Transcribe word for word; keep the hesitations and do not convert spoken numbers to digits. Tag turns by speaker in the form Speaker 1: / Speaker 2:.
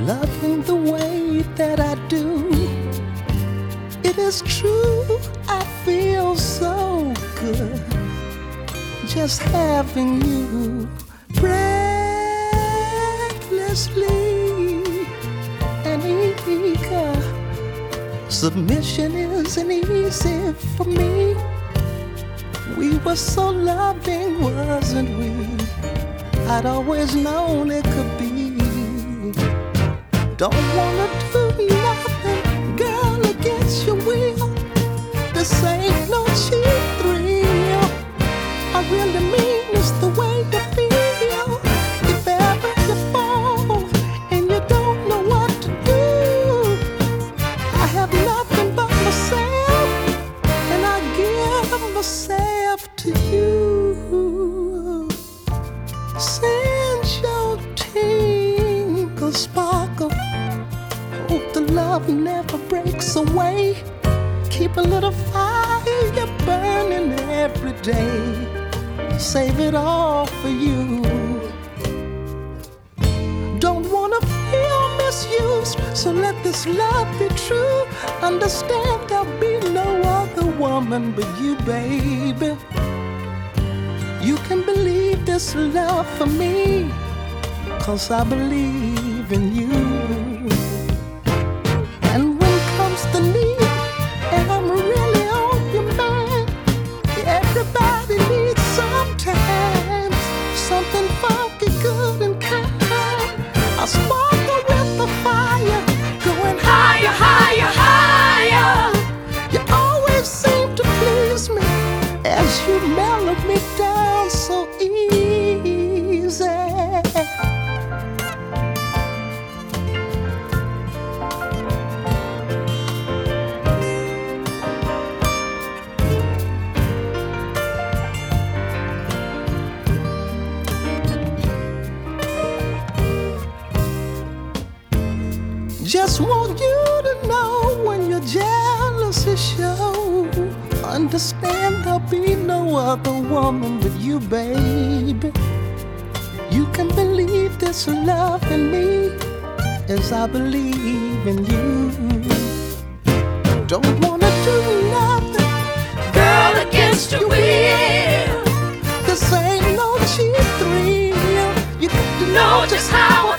Speaker 1: loving the way that I do. It is true, I feel so good just having you breathlessly and eager. Submission isn't easy for me. We were so loving, wasn't we? I'd always known it could be. Don't wanna do nothing, girl, against your will. This ain't no cheap thrill. I really mean it's the way you feel. If ever you fall and you don't know what to do, I have nothing but myself, and I give myself to you. Send your tinkle sparkle. Hope the love never breaks away. Keep a little fire burning every day. Save it all for you. Don't wanna feel misused, so let this love be true. Understand there'll be no other woman but you, baby. You can believe this love for me, 'cause I believe in you. And when comes the need, and I'm really on your mind, everybody needs sometimes something funky, good and kind. I sparkle with the fire, going higher, higher, higher. You always seem to please me as you mellow me down so easy. Just want you to know when your jealousy shows, understand there'll be no other woman but you, baby. You can believe this love in me as I believe in you. Don't wanna do nothing, girl, against your will. This ain't no cheap thrill. You got to know just how